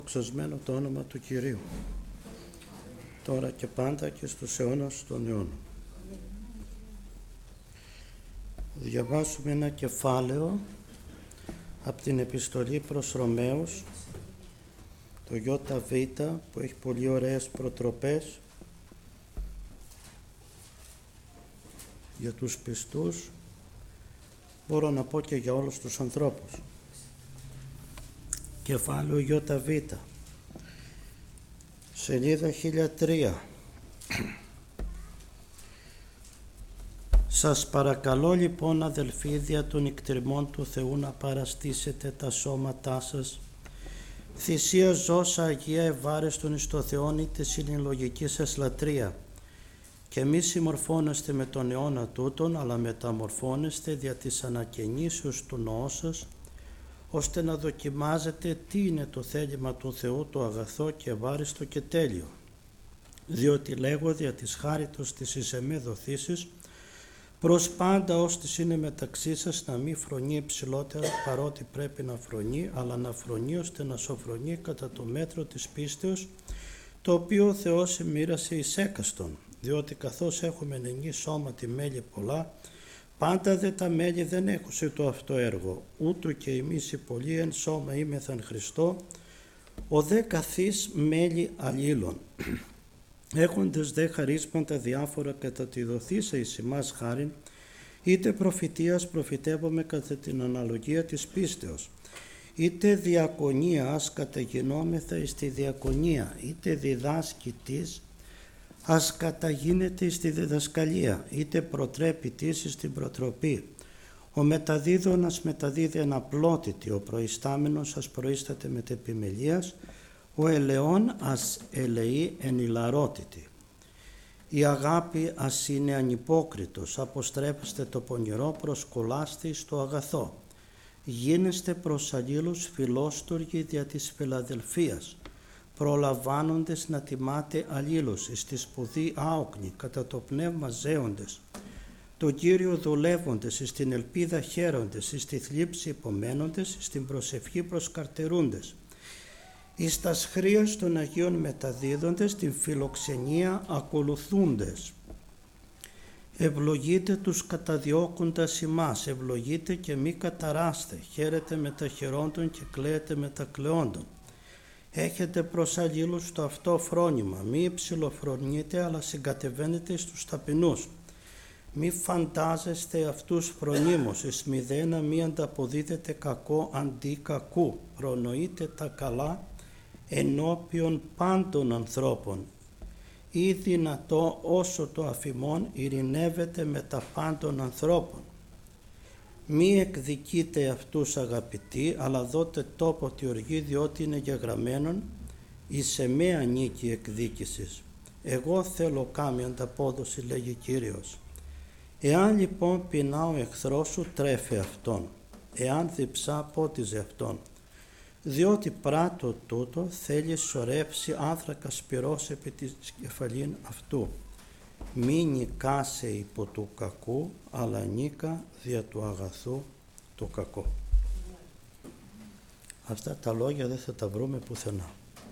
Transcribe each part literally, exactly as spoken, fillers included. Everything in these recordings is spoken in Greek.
Δοξασμένο το όνομα του Κυρίου, τώρα και πάντα και στους αιώνας των αιώνων. Διαβάσουμε ένα κεφάλαιο από την επιστολή προς Ρωμαίους, το ΙΒ, που έχει πολύ ωραίες προτροπές για τους πιστούς, μπορώ να πω και για όλους τους ανθρώπους. Κεφάλαιο ΙΒ, σελίδα χίλια τρία. Σας παρακαλώ λοιπόν, αδελφοί, δια των εκτριμών του Θεού, να παραστήσετε τα σώματά σας θυσία ζώσα αγία ευάρεστον εις το Θεόν, είτε συνειλογική σας λατρεία, και μη συμμορφώνεστε με τον αιώνα τούτον, αλλά μεταμορφώνεστε δια της ανακαινήσεως του νόου σας, ώστε να δοκιμάζετε τι είναι το θέλημα του Θεού, το αγαθό και ευάριστο και τέλειο. Διότι λέγω δια της χάριτος της εις εμέ δοθήσης, προς πάντα ώστις είναι μεταξύ σας, να μη φρονεί υψηλότερα παρότι πρέπει να φρονεί, αλλά να φρονεί ώστε να σοφρονεί κατά το μέτρο της πίστεως, το οποίο ο Θεός εμοίρασε εις έκαστον. Διότι καθώς έχουμε νενή σώματι μέλη πολλά, πάντα δε τα μέλη δεν έχουσε το αυτό έργο, ούτω και εμείς οι πολλοί εν σώμα είμεθαν Χριστό, ο δε καθής μέλη αλλήλων. Έχοντες δε χαρίσματα διάφορα κατά τη δοθήσα εις ημάς χάριν, είτε προφητείας προφητεύομαι κατά την αναλογία της πίστεως, είτε διακονία ας καταγινόμεθα εις τη διακονία, είτε διδάσκητης ας καταγίνεται εις τη διδασκαλία, είτε προτρέπητης εις την προτροπή. Ο μεταδίδων ας μεταδίδει εν απλότητη, ο προϊστάμενος ας προίσταται με επιμελίας, ο ελαιών ας ελεεί εν ηλαρότητη. Η αγάπη ας είναι ανυπόκριτος, αποστρέφεστε το πονηρό, προσκολάστε εις το αγαθό. Γίνεστε προς αλλήλους φιλόστοργοι δια της φιλαδελφίας, προλαμβάνοντες να τιμάτε αλλήλους, εις τη σπουδή άοκνοι, κατά το πνεύμα ζέοντες, τον Κύριο δουλεύοντες, εις την ελπίδα χαίροντες, εις τη θλίψη υπομένοντες, εις την προσευχή προσκαρτερούντες, εις τας χρίας των Αγίων μεταδίδοντες, την φιλοξενία ακολουθούντες. Ευλογείτε τους καταδιώκοντας ημάς, ευλογείτε και μη καταράστε, χαίρετε με τα χαιρόντων και κλαίετε με τα κλαιόντων. Έχετε προς αλλήλους το αυτό φρόνημα, μη υψηλοφρονείτε, αλλά συγκατεβαίνετε στους ταπεινούς. Μη φαντάζεστε αυτούς φρονίμως, εις μηδένα μη ανταποδίδετε κακό αντί κακού, προνοείτε τα καλά ενώπιον πάντων ανθρώπων. Ή δυνατό όσο το αφημών ειρηνεύετε με τα πάντων ανθρώπων. Μη εκδικείτε αυτούς αγαπητοί, αλλά δώτε τόπο τη οργή, διότι είναι γεγραμμένον εις εμέ ανήκει εκδίκησης. Εγώ θέλω κάμει ανταπόδοση, λέγει Κύριος. Εάν λοιπόν πεινά ο εχθρός σου, τρέφε αυτόν, εάν διψά πότιζε αυτόν, διότι πράττω τούτο θέλει σωρεύσει άνθρακα σπυρός επί της κεφαλήν αυτού. Μη νικάσε υπό του κακού, αλλά νίκα δια του αγαθού το κακό. Αυτά τα λόγια δεν θα τα βρούμε πουθενά.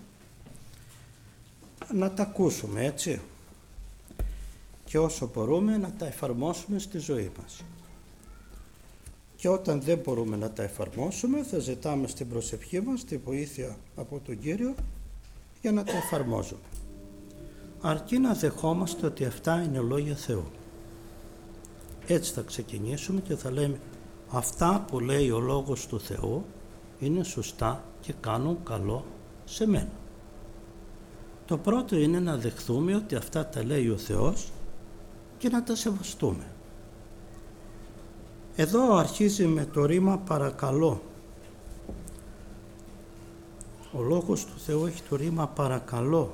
Να τα ακούσουμε, έτσι, και όσο μπορούμε να τα εφαρμόσουμε στη ζωή μας. Και όταν δεν μπορούμε να τα εφαρμόσουμε, θα ζητάμε στην προσευχή μας τη βοήθεια από τον Κύριο για να τα εφαρμόζουμε. Αρκεί να δεχόμαστε ότι αυτά είναι λόγια Θεού. Έτσι θα ξεκινήσουμε και θα λέμε, αυτά που λέει ο Λόγος του Θεού είναι σωστά και κάνουν καλό σε μένα. Το πρώτο είναι να δεχθούμε ότι αυτά τα λέει ο Θεός και να τα σεβαστούμε. Εδώ αρχίζει με το ρήμα παρακαλώ. Ο Λόγος του Θεού έχει το ρήμα παρακαλώ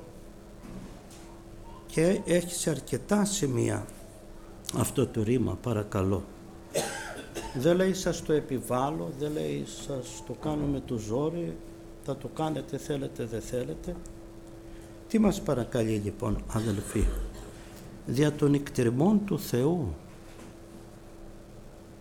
και έχει σε αρκετά σημεία αυτό το ρήμα παρακαλώ. Δεν λέει σας το επιβάλλω, δεν λέει σας το κάνω με το ζόρι, θα το κάνετε θέλετε δεν θέλετε. Τι μας παρακαλεί λοιπόν, αδελφοί? Δια των εκτριμών του Θεού.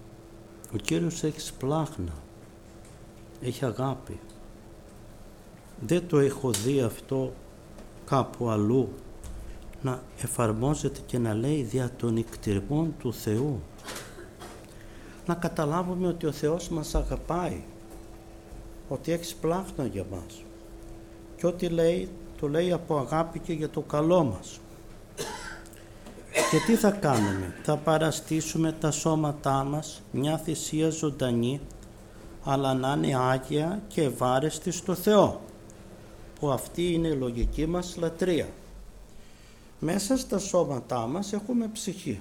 Ο Κύριος έχει σπλάχνα, έχει αγάπη. Δεν το έχω δει αυτό κάπου αλλού να εφαρμόζεται και να λέει δια των εκτιμών του Θεού. Να καταλάβουμε ότι ο Θεός μας αγαπάει, ότι έχει πλάχνα για μας και ό,τι λέει, το λέει από αγάπη και για το καλό μας. Και τι θα κάνουμε? Θα παραστήσουμε τα σώματά μας μια θυσία ζωντανή, αλλά να είναι άγια και ευάρεστη στο Θεό, που αυτή είναι η λογική μας λατρεία. Μέσα στα σώματά μας έχουμε ψυχή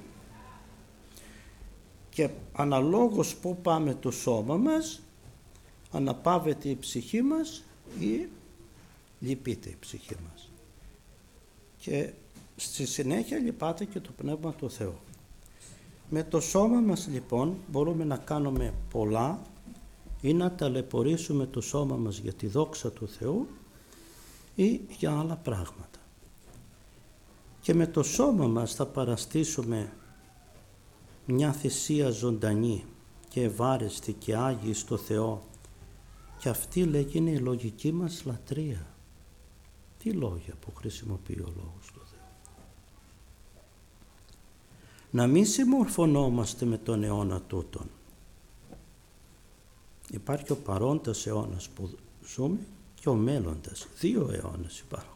και αναλόγως που πάμε το σώμα μας, αναπαύεται η ψυχή μας ή λυπείται η ψυχή μας. Και στη συνέχεια λυπάται και το Πνεύμα του Θεού. Με το σώμα μας λοιπόν μπορούμε να κάνουμε πολλά ή να ταλαιπωρήσουμε το σώμα μας για τη δόξα του Θεού ή για άλλα πράγματα. Και με το σώμα μας θα παραστήσουμε μια θυσία ζωντανή και ευάρεστη και άγιη στο Θεό, και αυτή λέγει είναι η λογική μας λατρεία. Τι λόγια που χρησιμοποιεί ο Λόγος του Θεού. Να μην συμμορφωνόμαστε με τον αιώνα τούτον. Υπάρχει ο παρόντας αιώνας που ζούμε και ο μέλλοντας. Δύο αιώνες υπάρχουν.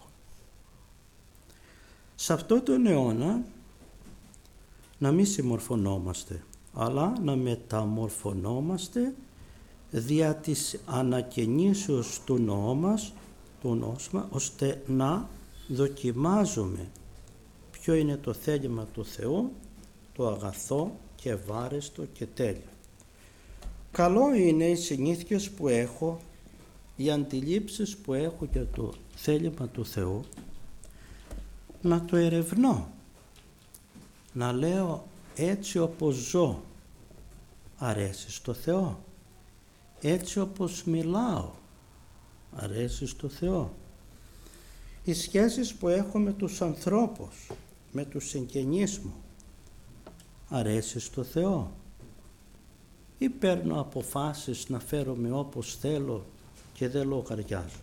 Σε αυτό τον αιώνα να μην συμμορφωνόμαστε, αλλά να μεταμορφωνόμαστε δια της ανακαινήσεως του νόου μας, του νόσμα, ώστε να δοκιμάζουμε ποιο είναι το θέλημα του Θεού, το αγαθό και ευάρεστο και τέλειο. Καλό είναι οι συνήθειες που έχω, οι αντιλήψεις που έχω για το θέλημα του Θεού, να το ερευνώ, να λέω έτσι όπως ζω αρέσει στο Θεό, έτσι όπως μιλάω αρέσει στο Θεό. Οι σχέσεις που έχω με τους ανθρώπους, με τους συγγενείς μου, αρέσει στο Θεό, ή παίρνω αποφάσεις να φέρομαι όπως θέλω και δεν λογαριάζω.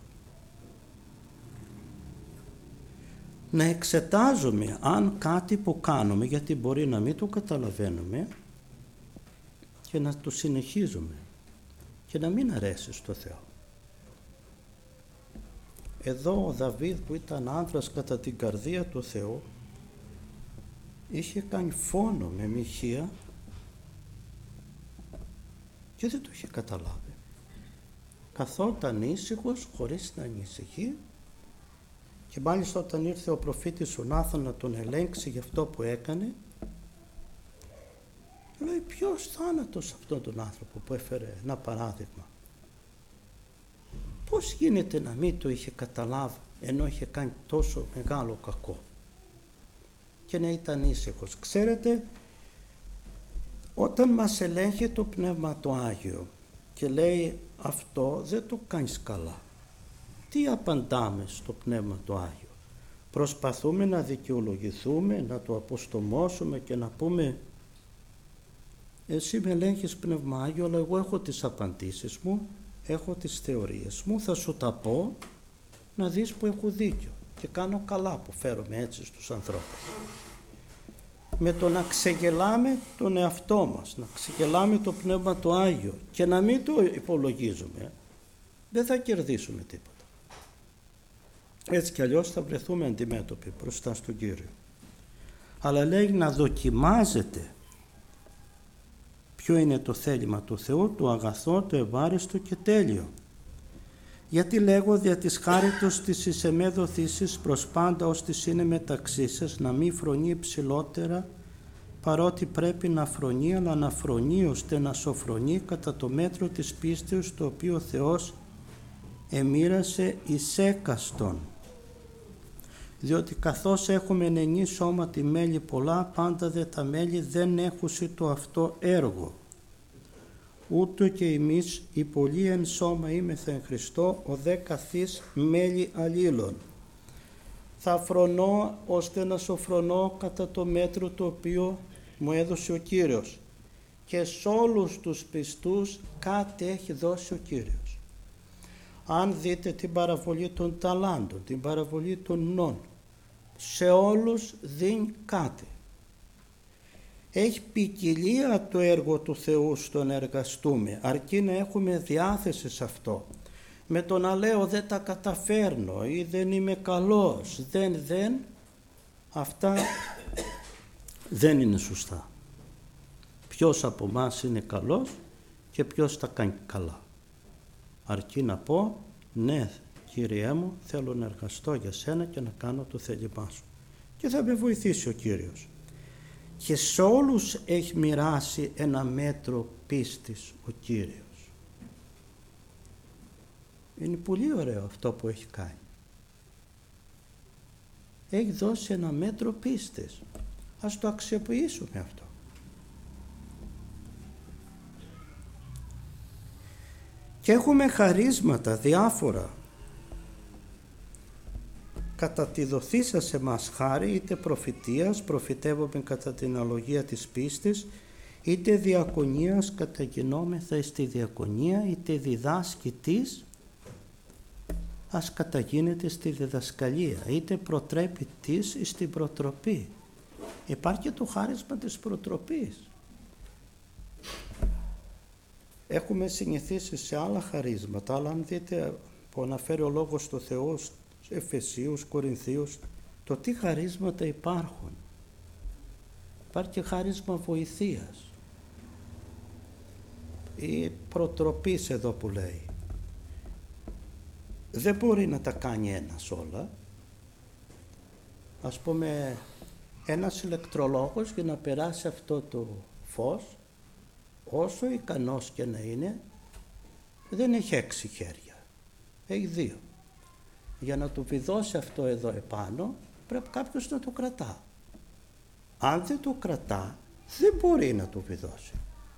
Να εξετάζουμε αν κάτι που κάνουμε, γιατί μπορεί να μην το καταλαβαίνουμε, και να το συνεχίζουμε και να μην αρέσει στο Θεό. Εδώ ο Δαβίδ, που ήταν άνδρας κατά την καρδία του Θεού, είχε κάνει φόνο με Μιχεία και δεν το είχε καταλάβει. Καθόταν ήσυχος χωρίς να ανησυχεί, και μάλιστα όταν ήρθε ο προφήτης ο Νάθαν να τον ελέγξει για αυτό που έκανε, λέει ποιος θάνατος αυτόν τον άνθρωπο που έφερε ένα παράδειγμα. Πώς γίνεται να μην το είχε καταλάβει ενώ είχε κάνει τόσο μεγάλο κακό και να ήταν ήσυχος? Ξέρετε, όταν μας ελέγχει το Πνεύμα το Άγιο και λέει αυτό δεν το κάνεις καλά, τι απαντάμε στο Πνεύμα το Άγιο? Προσπαθούμε να δικαιολογηθούμε, να το αποστομώσουμε και να πούμε εσύ με ελέγχεις Πνεύμα Άγιο, αλλά εγώ έχω τις απαντήσεις μου, έχω τις θεωρίες μου, θα σου τα πω να δεις που έχω δίκιο και κάνω καλά που φέρομαι έτσι στους ανθρώπους. Με το να ξεγελάμε τον εαυτό μας, να ξεγελάμε το Πνεύμα το Άγιο και να μην το υπολογίζουμε, δεν θα κερδίσουμε τίποτα. Έτσι κι αλλιώς θα βρεθούμε αντιμέτωποι μπροστά στον Κύριο. Αλλά λέει να δοκιμάζετε ποιο είναι το θέλημα του Θεού, το αγαθό, το ευάριστο και τέλειο. Γιατί λέγω δια της χάριτος της εις εμέ δοθήσεις προς πάντα ως της είναι μεταξύ σας, να μην φρονεί υψηλότερα παρότι πρέπει να φρονεί, αλλά να φρονεί ώστε να σοφρονεί κατά το μέτρο της πίστεως το οποίο ο Θεός εμοίρασε εις έκαστον. Διότι καθώς έχουμε ενενή σώματι μέλη πολλά, πάντα δε τα μέλη δεν έχουσι το αυτό έργο. Ούτω και εμείς οι πολλοί εν σώμα είμεθα εν Χριστώ, ο δε καθής μέλη αλλήλων. Θα φρονώ ώστε να σοφρονώ κατά το μέτρο το οποίο μου έδωσε ο Κύριος, και σ' όλους τους πιστούς κάτι έχει δώσει ο Κύριος. Αν δείτε την παραβολή των ταλάντων, την παραβολή των νόν, σε όλους δίνει κάτι. Έχει ποικιλία το έργο του Θεού στο να εργαστούμε, αρκεί να έχουμε διάθεση σε αυτό. Με το να λέω δεν τα καταφέρνω ή δεν είμαι καλός, δεν, δεν, αυτά δεν είναι σωστά. Ποιος από εμάς είναι καλός και ποιος τα κάνει καλά. Αρκεί να πω, ναι Κύριέ μου, θέλω να εργαστώ για σένα και να κάνω το θέλημά σου. Και θα με βοηθήσει ο Κύριος. Και σε όλους έχει μοιράσει ένα μέτρο πίστης ο Κύριος. Είναι πολύ ωραίο αυτό που έχει κάνει. Έχει δώσει ένα μέτρο πίστης. Ας το αξιοποιήσουμε αυτό. Και έχουμε χαρίσματα διάφορα. Κατά τη δοθήσα σε μας χάρη, είτε προφητείας, προφητεύομαι κατά την αναλογία της πίστης, είτε διακονίας, καταγινόμεθα στη διακονία, είτε διδάσκητης, ας καταγίνεται στη διδασκαλία, είτε προτρέπει της στην προτροπή. Υπάρχει και το χάρισμα της προτροπής. Έχουμε συνηθίσει σε άλλα χαρίσματα, αλλά αν δείτε που αναφέρει ο Λόγος του Θεού στους Εφεσίους, Κορινθίους, το τι χαρίσματα υπάρχουν. Υπάρχει και χάρισμα βοηθείας. Η προτροπής εδώ που λέει. Δεν μπορεί να τα κάνει ένας όλα. Ας πούμε, ένας ηλεκτρολόγος για να περάσει αυτό το φως, όσο ικανός και να είναι, δεν έχει έξι χέρια, έχει δύο. Για να του βιδώσει αυτό εδώ επάνω, πρέπει κάποιος να το κρατά. Αν δεν το κρατά, δεν μπορεί να το βιδώσει.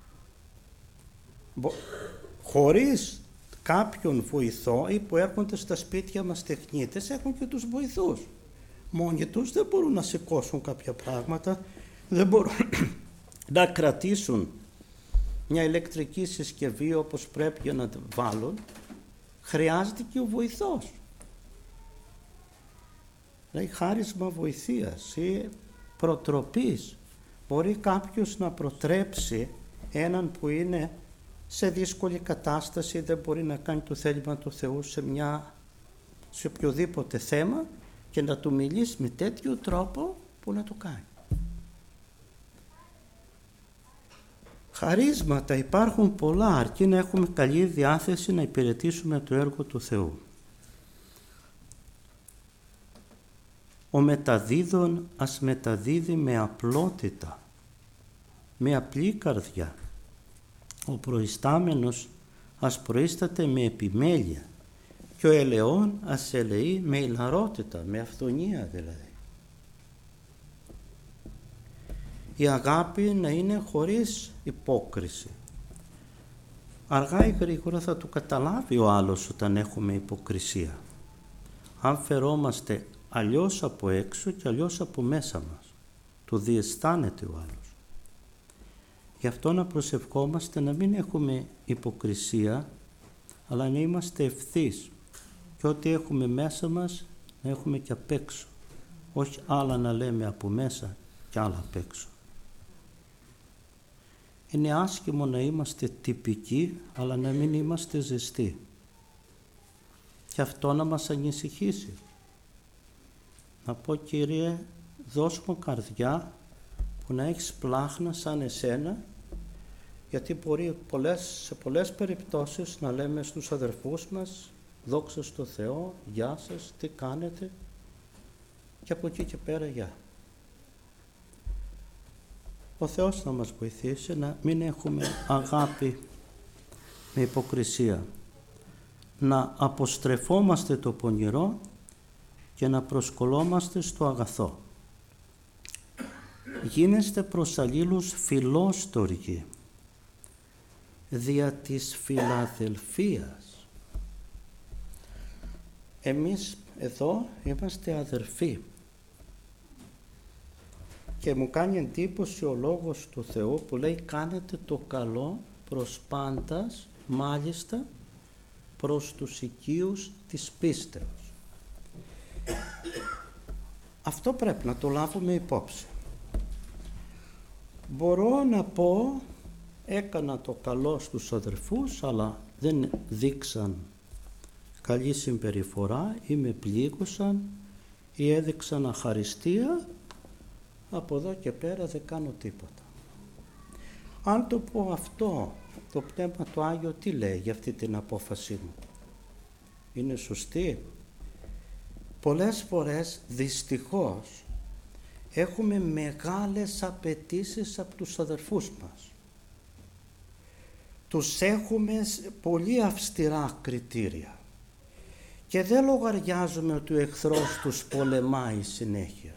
Χωρίς κάποιον βοηθό ή που έρχονται στα σπίτια μας τεχνίτες, έχουν και τους βοηθούς. Μόνοι τους δεν μπορούν να σηκώσουν κάποια πράγματα, δεν μπορούν να κρατήσουν μια ηλεκτρική συσκευή όπως πρέπει για να τη βάλουν. Χρειάζεται και ο βοηθός. Δηλαδή χάρισμα βοηθείας ή προτροπής. Μπορεί κάποιος να προτρέψει έναν που είναι σε δύσκολη κατάσταση, δεν μπορεί να κάνει το θέλημα του Θεού σε, μια, σε οποιοδήποτε θέμα και να του μιλήσει με τέτοιο τρόπο που να το κάνει. Χαρίσματα υπάρχουν πολλά, αρκεί να έχουμε καλή διάθεση να υπηρετήσουμε το έργο του Θεού. Ο μεταδίδων ας μεταδίδει με απλότητα, με απλή καρδιά. Ο προϊστάμενος ας προίσταται με επιμέλεια και ο ελαιών ας ελεεί με ηλαρότητα, με αυθονία δηλαδή. Η αγάπη να είναι χωρίς υπόκριση. Αργά ή γρήγορα θα το καταλάβει ο άλλος όταν έχουμε υποκρισία. Αν φερόμαστε αλλιώς από έξω και αλλιώς από μέσα μας, το διαισθάνεται ο άλλος. Γι' αυτό να προσευχόμαστε να μην έχουμε υποκρισία, αλλά να είμαστε ευθύς και ό,τι έχουμε μέσα μας να έχουμε και απ' έξω. Όχι άλλα να λέμε από μέσα και άλλα απ' έξω. Είναι άσχημο να είμαστε τυπικοί, αλλά να μην είμαστε ζεστοί. Και αυτό να μας ανησυχήσει. Να πω, Κύριε, δώσ' μου καρδιά που να έχεις πλάχνα σαν εσένα, γιατί μπορεί πολλές, σε πολλές περιπτώσεις να λέμε στους αδερφούς μας δόξα στο Θεό, γεια σας, τι κάνετε, και από εκεί και πέρα γεια. Ο Θεός να μας βοηθήσει να μην έχουμε αγάπη με υποκρισία, να αποστρεφόμαστε το πονηρό και να προσκολόμαστε στο αγαθό. Γίνεστε προς αλλήλους φιλόστοργοι δια της φιλαδελφίας. Εμείς εδώ είμαστε αδερφοί και μου κάνει εντύπωση ο Λόγος του Θεού που λέει κάνετε το καλό προς πάντας, μάλιστα προς τους οικείους της πίστεως. Αυτό πρέπει να το λάβουμε υπόψη. Μπορώ να πω, έκανα το καλό στους αδερφούς, αλλά δεν δείξαν καλή συμπεριφορά ή με πλήγωσαν ή έδειξαν αχαριστία, από εδώ και πέρα δεν κάνω τίποτα. Αν το πω αυτό, το Πνεύμα το Άγιο τι λέει για αυτή την απόφασή μου? Είναι σωστή? Πολλές φορές δυστυχώς έχουμε μεγάλες απαιτήσεις από τους αδερφούς μας. Τους έχουμε πολύ αυστηρά κριτήρια και δεν λογαριάζουμε ότι ο εχθρός τους πολεμάει συνέχεια.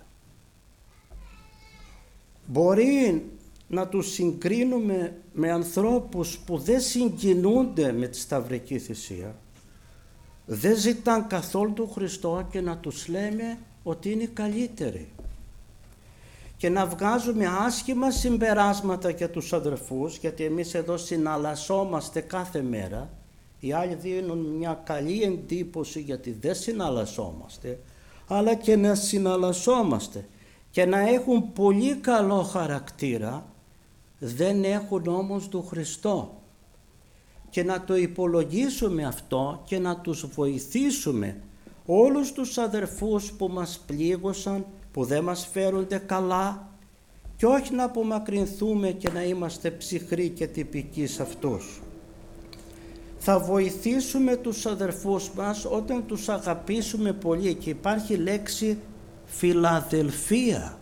Μπορεί να τους συγκρίνουμε με ανθρώπους που δεν συγκινούνται με τη σταυρική θυσία, δεν ζητάν καθόλου τον Χριστό και να τους λέμε ότι είναι καλύτεροι και να βγάζουμε άσχημα συμπεράσματα για τους αδερφούς, γιατί εμείς εδώ συναλλασσόμαστε κάθε μέρα. Οι άλλοι δίνουν μια καλή εντύπωση γιατί δεν συναλλασσόμαστε, αλλά και να συναλλασσόμαστε και να έχουν πολύ καλό χαρακτήρα, δεν έχουν όμως τον Χριστό. Και να το υπολογίσουμε αυτό και να τους βοηθήσουμε όλους τους αδερφούς που μας πλήγωσαν, που δεν μας φέρονται καλά, και όχι να απομακρυνθούμε και να είμαστε ψυχροί και τυπικοί σε αυτούς. Θα βοηθήσουμε τους αδερφούς μας όταν τους αγαπήσουμε πολύ, και υπάρχει λέξη φιλαδελφία.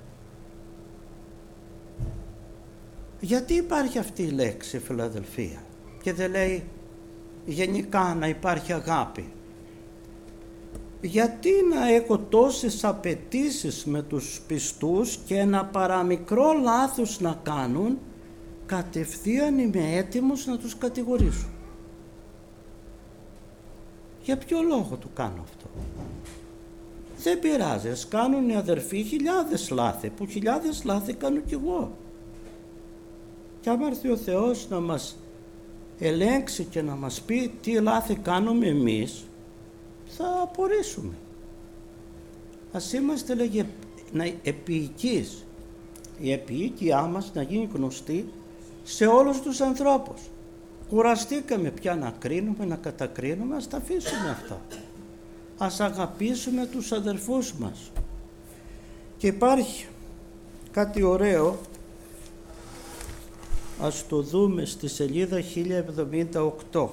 Γιατί υπάρχει αυτή η λέξη φιλαδελφία και δεν λέει γενικά να υπάρχει αγάπη? Γιατί να έχω τόσες απαιτήσεις με τους πιστούς και ένα παραμικρό λάθος να κάνουν, κατευθείαν είμαι έτοιμος να τους κατηγορήσω? Για ποιο λόγο το κάνω αυτό? Δεν πειράζει, ας κάνουν οι αδερφοί χιλιάδες λάθη, που χιλιάδες λάθη κάνω κι εγώ. Και άμα έρθει ο Θεός να μας ελέγξει και να μας πει τι λάθη κάνουμε εμείς, θα απορρίσουμε. Ας είμαστε, λέγε, επίοικείς. Η επίοικιά μας να γίνει γνωστή σε όλους τους ανθρώπους. Κουραστήκαμε πια να κρίνουμε, να κατακρίνουμε, ας τα αφήσουμε αυτά. Ας αγαπήσουμε τους αδερφούς μας. Και υπάρχει κάτι ωραίο, ας το δούμε στη σελίδα χίλια εβδομήντα οκτώ.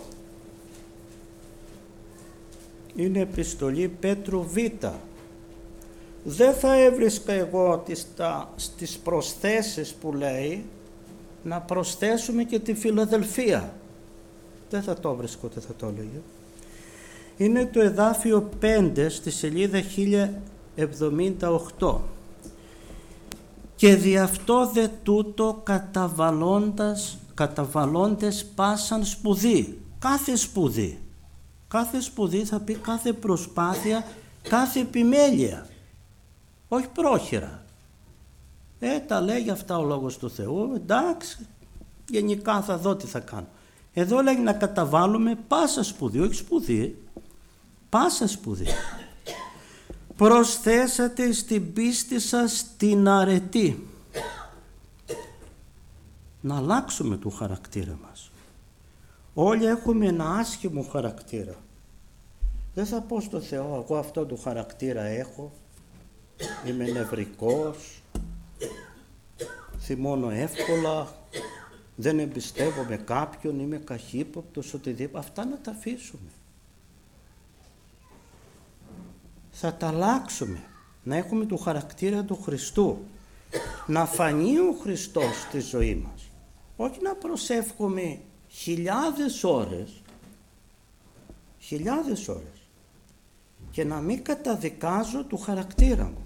Είναι επιστολή Πέτρου Β. Δεν θα έβρισκα εγώ τις, τα, στις προσθέσεις που λέει να προσθέσουμε και τη φιλαδελφία. Δεν θα το βρίσκω, δεν θα το έλεγε. Είναι το εδάφιο πέντε στη σελίδα χίλια εβδομήντα οκτώ. Και δι' αυτό δε τούτο καταβαλώντας, καταβαλώντες πάσαν σπουδή. Κάθε σπουδή. Κάθε σπουδή θα πει κάθε προσπάθεια, κάθε επιμέλεια. Όχι πρόχειρα. Ε, τα λέγει αυτά ο Λόγος του Θεού, εντάξει, γενικά θα δω τι θα κάνω. Εδώ λέγει να καταβάλουμε πάσα σπουδή, όχι σπουδή, πάσα σπουδή. Προσθέσατε στην πίστη σας την αρετή. Να αλλάξουμε το χαρακτήρα μας. Όλοι έχουμε ένα άσχημο χαρακτήρα. Δεν θα πω στο Θεό, εγώ αυτό το χαρακτήρα έχω, είμαι νευρικός, θυμώνω εύκολα, δεν εμπιστεύομαι κάποιον, είμαι καχύποπτος, οτιδήποτε. Αυτά να τα αφήσουμε. Θα τα αλλάξουμε, να έχουμε το χαρακτήρα του Χριστού, να φανεί ο Χριστός στη ζωή μας, όχι να προσεύχομαι χιλιάδες ώρες, χιλιάδες ώρες και να μην καταδικάζω του χαρακτήρα μου.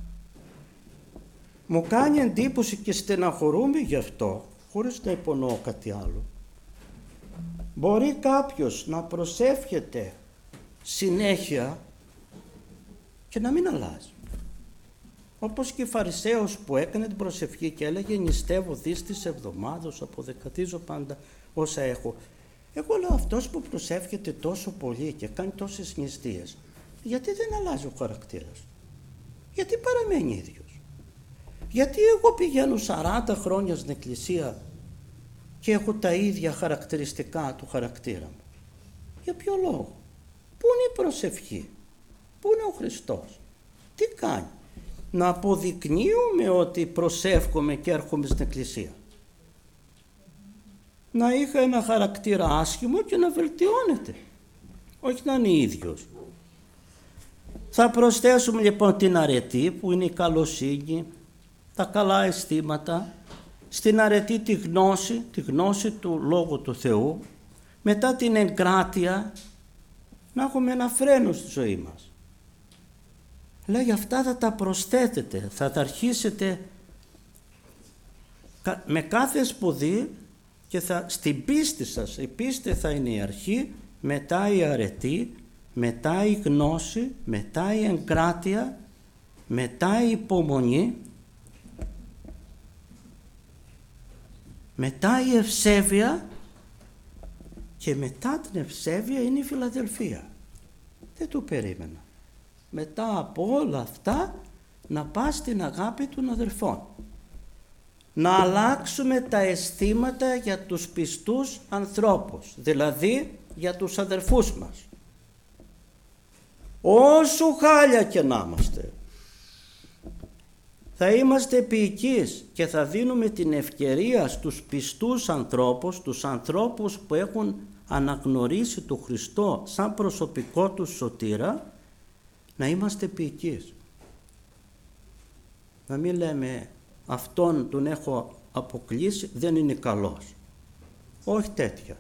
Μου κάνει εντύπωση και στεναχωρούμε γι' αυτό, χωρίς να υπονοώ κάτι άλλο. Μπορεί κάποιος να προσεύχεται συνέχεια και να μην αλλάζει. Όπως και η Φαρισαίος που έκανε την προσευχή και έλεγε νηστεύω δις της εβδομάδος, αποδεκατίζω πάντα όσα έχω. Εγώ λέω, αυτός που προσεύχεται τόσο πολύ και κάνει τόσες νηστείες, γιατί δεν αλλάζει ο χαρακτήρας? Γιατί παραμένει ίδιος? Γιατί εγώ πηγαίνω σαράντα χρόνια στην εκκλησία και έχω τα ίδια χαρακτηριστικά του χαρακτήρα μου? Για ποιο λόγο? Πού είναι η προσευχή? Πού είναι ο Χριστός? Τι κάνει? Να αποδεικνύουμε ότι προσεύχομαι και έρχομαι στην εκκλησία? Να είχα ένα χαρακτήρα άσχημο και να βελτιώνεται, όχι να είναι ίδιος. Θα προσθέσουμε λοιπόν την αρετή, που είναι η καλοσύνη, τα καλά αισθήματα, στην αρετή τη γνώση, τη γνώση του Λόγου του Θεού, μετά την εγκράτεια, να έχουμε ένα φρένο στη ζωή μας. Λέει, αυτά θα τα προσθέτετε, θα τα αρχίσετε με κάθε σπουδή και θα, στην πίστη σας, η πίστη θα είναι η αρχή, μετά η αρετή, μετά η γνώση, μετά η εγκράτεια, μετά η υπομονή, μετά η ευσέβεια και μετά την ευσέβεια είναι η φιλαδελφία. Δεν το περίμενα. Μετά από όλα αυτά να πας στην αγάπη των αδελφών. Να αλλάξουμε τα αισθήματα για τους πιστούς ανθρώπους, δηλαδή για τους αδελφούς μας. Όσο χάλια και να είμαστε, θα είμαστε επίοικείς και θα δίνουμε την ευκαιρία στους πιστούς ανθρώπους, τους ανθρώπους που έχουν αναγνωρίσει τον Χριστό σαν προσωπικό τους σωτήρα, να είμαστε επίοικείς. Να μην λέμε, αυτόν τον έχω αποκλείσει, δεν είναι καλός. Όχι τέτοια.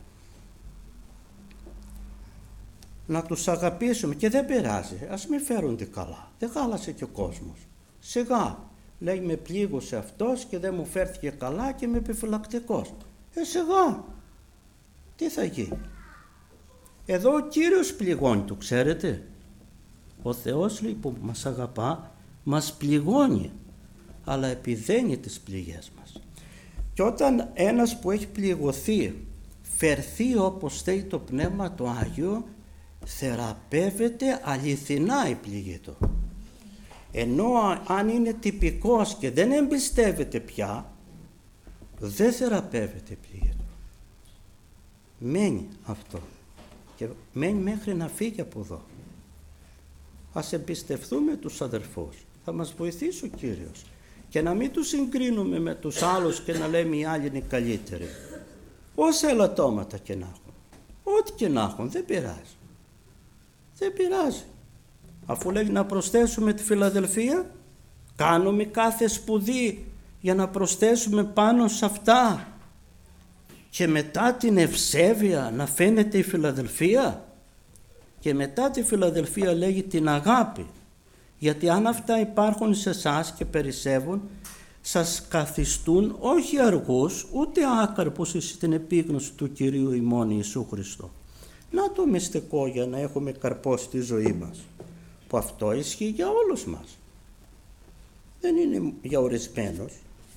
Να τους αγαπήσουμε και δεν πειράζει, ας μην φέρονται καλά. Δεν χάλασε και ο κόσμος. Σιγά, λέει, με πλήγωσε αυτός και δεν μου φέρθηκε καλά και είμαι επιφυλακτικός. Ε, σιγά, τι θα γίνει? Εδώ ο Κύριος πληγώνει, το ξέρετε. Ο Θεός, λέει, που μας αγαπά, μας πληγώνει, αλλά επιδένει τις πληγές μας. Και όταν ένας που έχει πληγωθεί φερθεί όπως θέλει το Πνεύμα το Άγιο, θεραπεύεται αληθινά η πληγή του. Ενώ αν είναι τυπικός και δεν εμπιστεύεται πια, δεν θεραπεύεται η πληγή του. Μένει αυτό και μένει μέχρι να φύγει από εδώ. Ας εμπιστευτούμε τους αδερφούς, θα μας βοηθήσει ο Κύριος, και να μην τους συγκρίνουμε με τους άλλους και να λέμε οι άλλοι είναι καλύτεροι. Όσα ελαττώματα και να έχουν, ό,τι και να έχουν, δεν πειράζει. Δεν πειράζει. Αφού λέει να προσθέσουμε τη φιλαδελφία, κάνουμε κάθε σπουδή για να προσθέσουμε πάνω σε αυτά και μετά την ευσέβεια να φαίνεται η φιλαδελφία, και μετά τη φιλαδελφία λέγει την αγάπη, γιατί αν αυτά υπάρχουν σε εσάς και περισσεύουν, σας καθιστούν όχι αργούς ούτε άκαρπους στην επίγνωση του Κυρίου ημών Ιησού Χριστό. Να το μυστικό για να έχουμε καρπό στη ζωή μας, που αυτό ισχύει για όλους μας, δεν είναι για ορισμένους.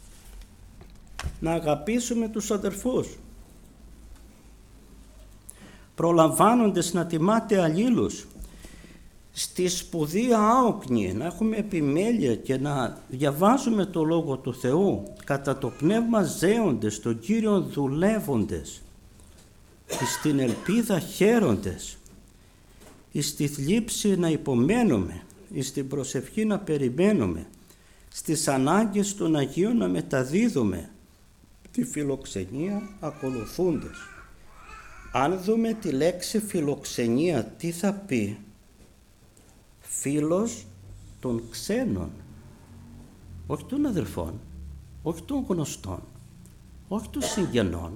Να αγαπήσουμε τους αδερφούς, προλαμβάνοντες να τιμάτε αλλήλους, στη σπουδή άοκνη, να έχουμε επιμέλεια και να διαβάζουμε το Λόγο του Θεού, κατά το πνεύμα ζέοντες, τον Κύριο δουλεύοντες, στην ελπίδα χαίροντες, στη θλίψη να υπομένουμε, στην προσευχή να περιμένουμε, στις ανάγκες των Αγίων να μεταδίδουμε, τη φιλοξενία ακολουθούντες. Αν δούμε τη λέξη φιλοξενία, τι θα πει? Φίλος των ξένων, όχι των αδελφών, όχι των γνωστών, όχι των συγγενών.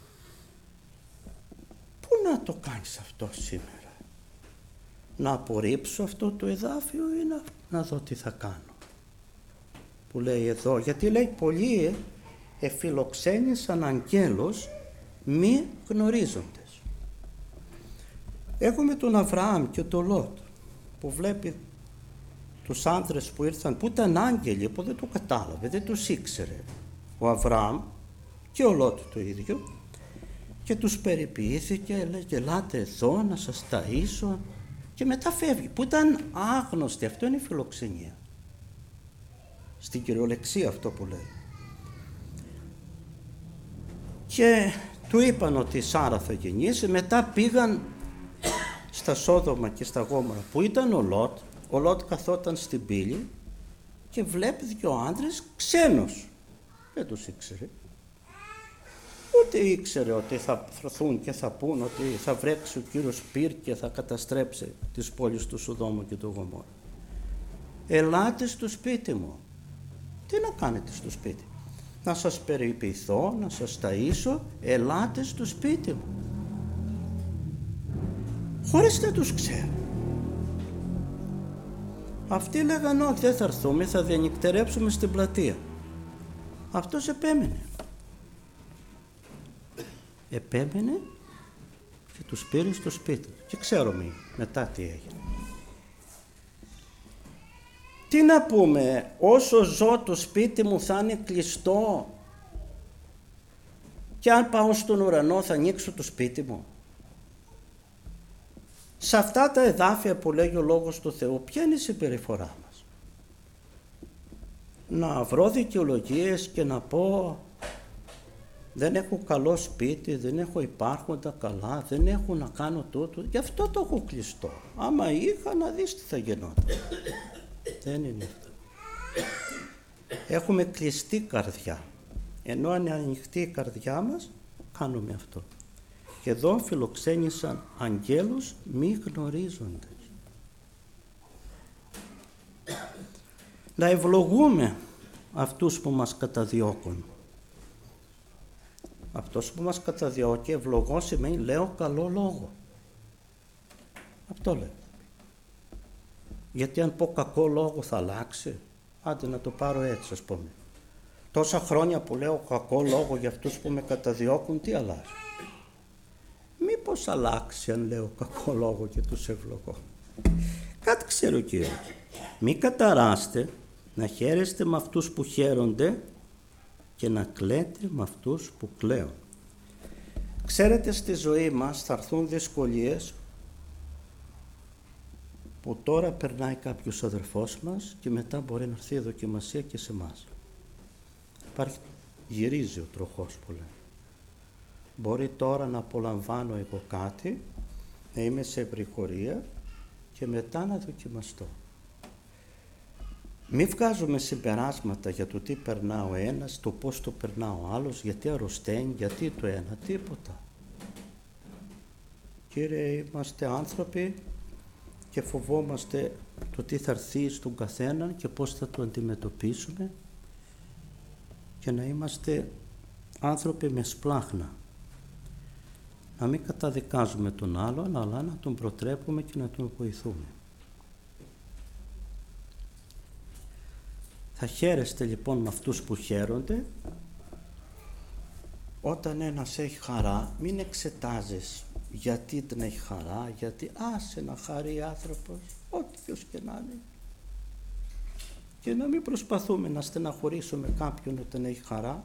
Πού να το κάνεις αυτό σήμερα? Να απορρίψω αυτό το εδάφιο ή να, να δω τι θα κάνω? Που λέει εδώ, γιατί λέει πολλοί εφιλοξένησαν αγγέλους μη γνωρίζοντες. Έχουμε τον Αβραάμ και τον Λότ, που βλέπει τους άνδρες που ήρθαν, που ήταν άγγελοι, που δεν το κατάλαβε, δεν τους ήξερε ο Αβραάμ, και ο Λότ το ίδιο, και τους περιποιήθηκε, λέγε ελάτε εδώ να σας ταΐσω, και μετά φεύγει, που ήταν άγνωστη. Αυτό είναι η φιλοξενία, στην κυριολεξία αυτό που λέει. Και του είπαν ότι η Σάρα θα γεννήσει. Μετά πήγαν στα Σόδομα και στα Γόμορα που ήταν ο Λότ. Ο Λότ καθόταν στην πύλη και βλέπει δύο άντρες ξένους. Δεν τους ήξερε. Ούτε ήξερε ότι θα έρθουν και θα πούν ότι θα βρέξει ο Κύριος πυρ και θα καταστρέψει τις πόλεις του Σοδόμου και του Γομόρου. Ελάτε στο σπίτι μου. Τι να κάνετε στο σπίτι? Να σας περιποιηθώ, να σας ταΐσω, ελάτε στο σπίτι μου. Χωρίς να τους ξέρω. Αυτοί λέγαν όχι, δεν θα έρθουμε, θα διανυκτερέψουμε στην πλατεία. Αυτός επέμενε. Επέμενε και τους πήρε στο σπίτι. Και ξέρουμε μετά τι έγινε. Τι να πούμε, όσο ζω το σπίτι μου θα είναι κλειστό και αν πάω στον ουρανό θα ανοίξω το σπίτι μου? Σε αυτά τα εδάφια που λέγει ο Λόγος του Θεού, ποια είναι η συμπεριφορά μας? Να βρω δικαιολογίες και να πω δεν έχω καλό σπίτι, δεν έχω υπάρχοντα καλά, δεν έχω να κάνω τούτο, γι' αυτό το έχω κλειστό. Άμα είχα, να δεις τι θα γινόταν. Δεν είναι αυτό. Έχουμε κλειστή καρδιά, ενώ αν είναι ανοιχτή η καρδιά μας, κάνουμε αυτό. Και εδώ φιλοξένησαν αγγέλους μη γνωρίζοντες. Να ευλογούμε αυτούς που μας καταδιώκουν. Αυτός που μας καταδιώκει, ευλογώ σημαίνει λέω καλό λόγο. Αυτό λέει. Γιατί αν πω κακό λόγο θα αλλάξει? Άντε να το πάρω έτσι, ας πούμε. Τόσα χρόνια που λέω κακό λόγο για αυτούς που με καταδιώκουν, τι αλλάζει? Μήπως αλλάξει αν λέω κακό λόγο και τους ευλογώ? Κάτι ξέρω Κύριε. Μη καταράστε, να χαίρεστε με αυτούς που χαίρονται και να κλαίτε με αυτούς που κλαίουν. Ξέρετε, στη ζωή μας θα έρθουν δυσκολίες που τώρα περνάει κάποιος αδερφός μας και μετά μπορεί να έρθει η δοκιμασία και σε εμάς. Υπάρχει, γυρίζει ο τροχός που λέει. Μπορεί τώρα να απολαμβάνω εγώ κάτι, να είμαι σε ευρυχωρία και μετά να δοκιμαστώ. Μην βγάζουμε συμπεράσματα για το τι περνά ο ένας, το πώς το περνά ο άλλος, γιατί αρρωσταίνει, γιατί το ένα, τίποτα. Κύριε, είμαστε άνθρωποι και φοβόμαστε το τι θα έρθει στον καθένα και πώς θα το αντιμετωπίσουμε και να είμαστε άνθρωποι με σπλάχνα. Να μην καταδικάζουμε τον άλλον, αλλά να τον προτρέπουμε και να τον βοηθούμε. Θα χαίρεστε λοιπόν με αυτούς που χαίρονται. Όταν ένας έχει χαρά, μην εξετάζεις γιατί δεν έχει χαρά, γιατί άσε να χαρεί άνθρωπος, ό,τι ποιος και να είναι. Και να μην προσπαθούμε να στεναχωρήσουμε κάποιον όταν έχει χαρά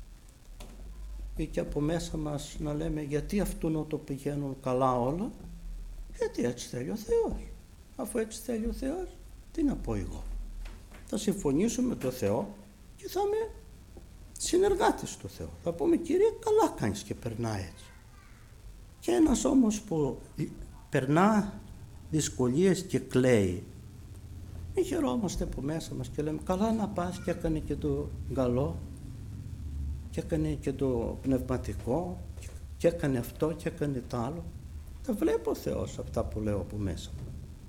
ή και από μέσα μας να λέμε γιατί αυτού να το πηγαίνουν καλά όλα, γιατί έτσι θέλει ο Θεός. Αφού έτσι θέλει ο Θεός, τι να πω εγώ? Θα συμφωνήσω με τον Θεό και θα είμαι συνεργάτης του Θεού. Θα πούμε Κύριε, καλά κάνεις και περνά έτσι. Και ένας όμως που περνά δυσκολίες και κλαίει, μην χαιρόμαστε από μέσα μας και λέμε καλά να πας και έκανε και το καλό και έκανε και το πνευματικό και έκανε αυτό και έκανε το άλλο. Τα βλέπω ο Θεός αυτά που λέω από μέσα μου.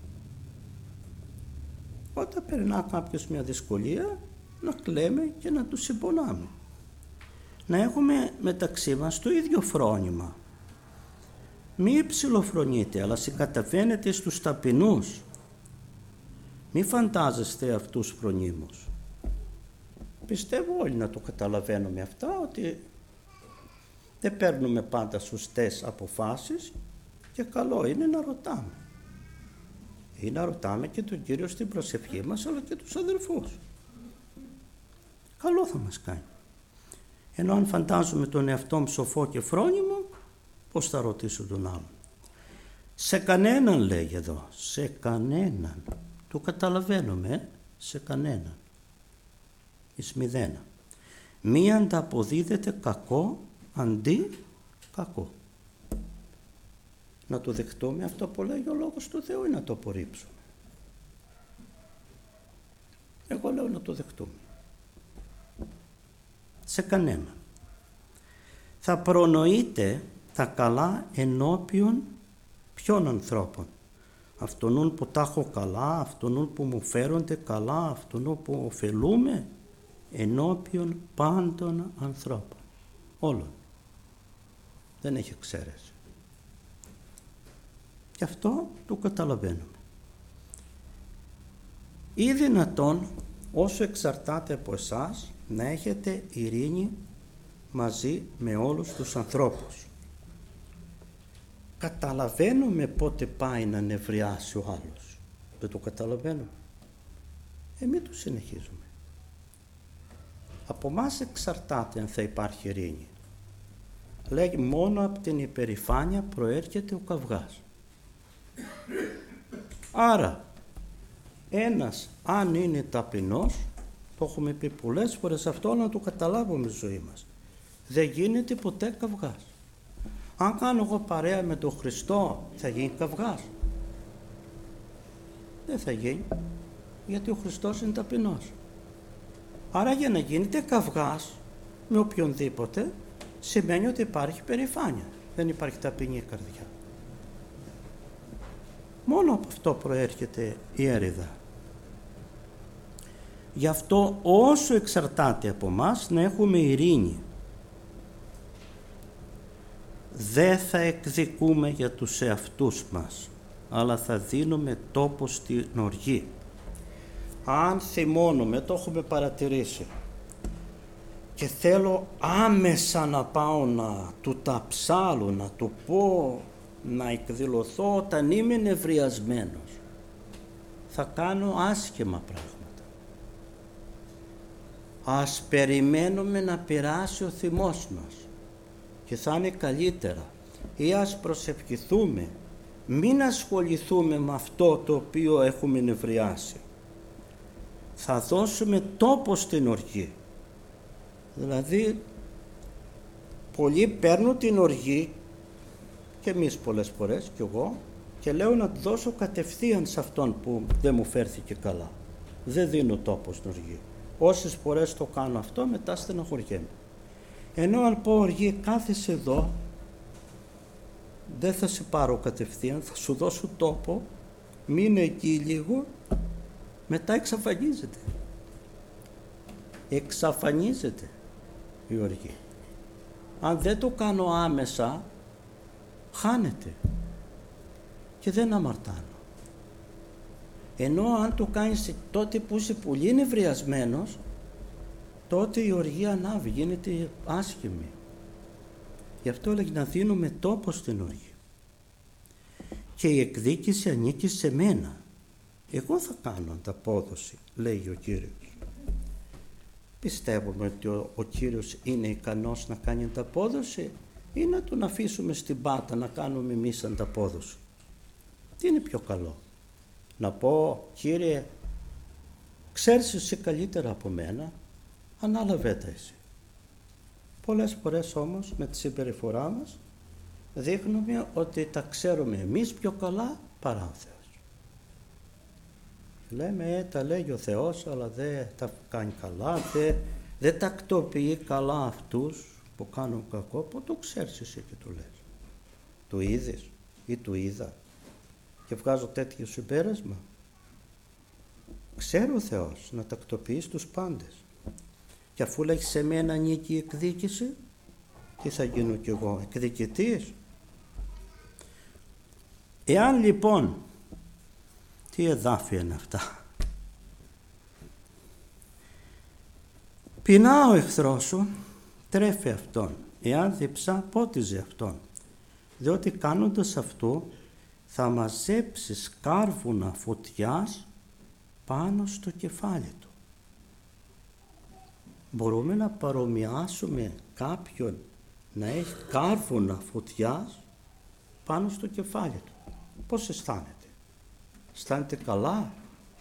Όταν περνά κάποιος μια δυσκολία, να κλαίμε και να του συμπονάμε. Να έχουμε μεταξύ μας το ίδιο φρόνημα. Μη ψιλοφρονείτε, αλλά συγκαταβαίνετε στους ταπεινούς. Μη φαντάζεστε αυτούς φρονίμους. Πιστεύω όλοι να το καταλαβαίνουμε αυτά, ότι δεν παίρνουμε πάντα σωστές αποφάσεις και καλό είναι να ρωτάμε. Ή να ρωτάμε και τον Κύριο στην προσευχή μας, αλλά και τους αδερφούς. Καλό θα μας κάνει. Ενώ αν φαντάζομαι τον εαυτό μου σοφό και φρόνιμο, Πώς θα ρωτήσω τον άλλον? Σε κανέναν, λέει εδώ, σε κανέναν. Το καταλαβαίνουμε, ε? σε κανέναν. Εις μηδένα. Μη ανταποδίδεται κακό αντί κακό. Να το δεχτούμε αυτό που λέει ο Λόγος του Θεού ή να το απορρίψουμε? Εγώ λέω να το δεχτούμε. Σε κανέναν. Θα προνοείτε τα καλά ενώπιον ποιων ανθρώπων? Αυτόν που τα έχω καλά, αυτόν που μου φέρονται καλά, αυτόν που ωφελούμε, ενώπιον πάντων ανθρώπων. Όλων. Δεν έχει εξαίρεση. Και αυτό το καταλαβαίνουμε. Ή δυνατόν, όσο εξαρτάται από εσάς, να έχετε ειρήνη μαζί με όλους τους ανθρώπους. Καταλαβαίνουμε πότε πάει να νευριάσει ο άλλος. Δεν το καταλαβαίνουμε. Ε, μην το συνεχίζουμε. Από μας εξαρτάται αν θα υπάρχει ειρήνη. Λέγει μόνο από την υπερηφάνεια προέρχεται ο καυγάς. Άρα, ένας αν είναι ταπεινός, το έχουμε πει πολλές φορές αυτό, να το καταλάβουμε στη ζωή μας, δεν γίνεται ποτέ καυγάς. Αν κάνω εγώ παρέα με τον Χριστό, θα γίνει καυγάς? Δεν θα γίνει, γιατί ο Χριστός είναι ταπεινός. Άρα για να γίνεται καυγάς με οποιονδήποτε, σημαίνει ότι υπάρχει περηφάνεια, δεν υπάρχει ταπεινή καρδιά. Μόνο από αυτό προέρχεται η έρηδα. Γι' αυτό όσο εξαρτάται από μας να έχουμε ειρήνη. Δεν θα εκδικούμε για τους εαυτούς μας, αλλά θα δίνουμε τόπο στην οργή. Αν θυμώνουμε, το έχουμε παρατηρήσει, και θέλω άμεσα να πάω να του ταψάλω, να του πω, να εκδηλωθώ όταν είμαι νευριασμένος, θα κάνω άσχημα πράγματα. Ας περιμένουμε να περάσει ο θυμός μας και θα είναι καλύτερα. Ή ας προσευχηθούμε, μην ασχοληθούμε με αυτό το οποίο έχουμε νευριάσει. Θα δώσουμε τόπο στην οργή. Δηλαδή, πολλοί παίρνουν την οργή, και εμείς πολλές φορές, κι εγώ, και λέω να τη δώσω κατευθείαν σε αυτόν που δεν μου φέρθηκε καλά. Δεν δίνω τόπο στην οργή. Όσες φορές το κάνω αυτό, μετά στεναχωριέμαι. Ενώ αν πω οργή, κάθεσαι εδώ, δεν θα σε πάρω κατευθείαν, θα σου δώσω τόπο, μείνε εκεί λίγο, μετά εξαφανίζεται. Εξαφανίζεται η οργή. Αν δεν το κάνω άμεσα, χάνεται και δεν αμαρτάνω. Ενώ αν το κάνεις τότε που είσαι πολύ νευριασμένος, τότε η οργή ανάβει, γίνεται άσχημη. Γι' αυτό έλεγε να δίνουμε τόπο στην οργή. Και η εκδίκηση ανήκει σε μένα. Εγώ θα κάνω ανταπόδοση, λέει ο Κύριος. Πιστεύουμε ότι ο, ο Κύριος είναι ικανός να κάνει ανταπόδοση ή να τον αφήσουμε στην πάτα να κάνουμε εμείς ανταπόδοση? Τι είναι πιο καλό? Να πω, Κύριε, ξέρεις εσύ καλύτερα από μένα, ανάλαβε τα εσύ. Πολλές φορές όμως με τη συμπεριφορά μας δείχνουμε ότι τα ξέρουμε εμείς πιο καλά παρά ο Θεός. Λέμε, ε, τα λέει ο Θεός, αλλά δεν τα κάνει καλά, δεν, δεν τακτοποιεί καλά αυτούς που κάνουν κακό. Που το ξέρεις εσύ και το λες? Το είδες ή το είδα και βγάζω τέτοιο συμπέρασμα? Ξέρει ο Θεός να τακτοποιείς τους πάντες. Και αφού λέει σε μένα ανήκει η εκδίκηση, τι θα γίνω κι εγώ, εκδικητής? Εάν λοιπόν, τι εδάφια είναι αυτά? Πεινά ο εχθρός σου, τρέφει αυτόν, εάν διψά πότιζε αυτόν, διότι κάνοντας αυτό θα μαζέψεις κάρβουνα φωτιάς πάνω στο κεφάλι του. Μπορούμε να παρομοιάσουμε κάποιον να έχει κάρβουνα φωτιάς πάνω στο κεφάλι του. Πώς αισθάνεται? Αισθάνεται καλά?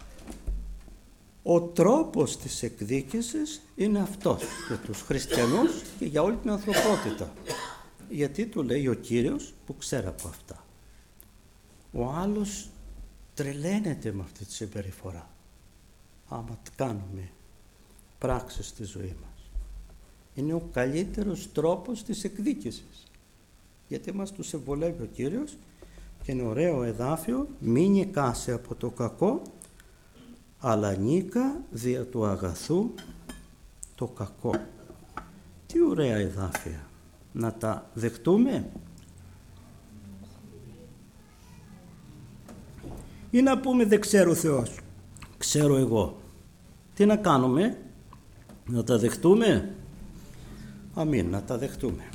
Ο τρόπος της εκδίκησης είναι αυτός για τους χριστιανούς και για όλη την ανθρωπότητα. Γιατί του λέει ο Κύριος που ξέρει από αυτά. Ο άλλος τρελαίνεται με αυτή τη συμπεριφορά. Άμα κάνουμε πράξεις στη ζωή μας. Είναι ο καλύτερος τρόπος της εκδίκησης. Γιατί μας του συμβολεύει ο Κύριος και είναι ωραίο εδάφιο, μη νικάσαι από το κακό, αλλά νίκα δια του αγαθού το κακό. Τι ωραία εδάφια. Να τα δεχτούμε ή να πούμε δεν ξέρω ο Θεός, ξέρω εγώ. Τι να κάνουμε? Να τα δεχτούμε? Αμήν, να τα δεχτούμε.